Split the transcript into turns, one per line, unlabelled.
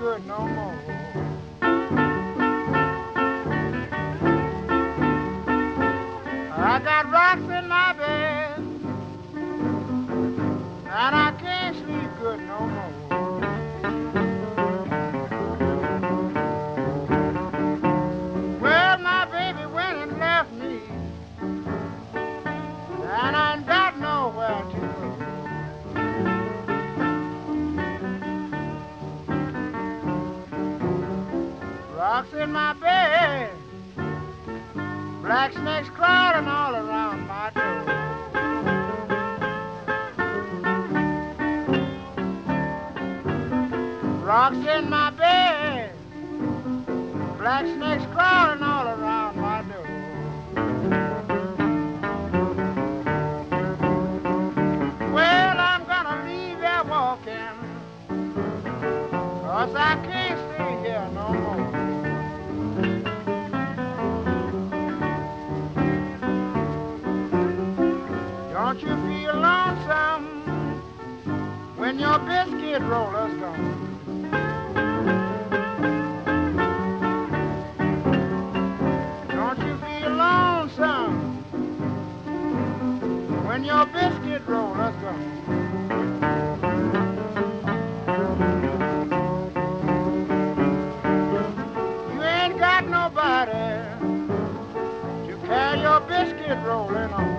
good no more. I got rocks in my bed, and I can't sleep good no more. Well, my baby went and left me, and I ain't got nowhere to go. Rocks in my bed, black snakes crawling all around my door. Rocks in my bed, black snakes crawling all around my door. Well, I'm gonna leave there walking, 'cause I can't stay here no more. Don't you feel lonesome when your biscuit roller's gone? Don't you feel lonesome when your biscuit roller's gone? You ain't got nobody to carry your biscuit rolling on.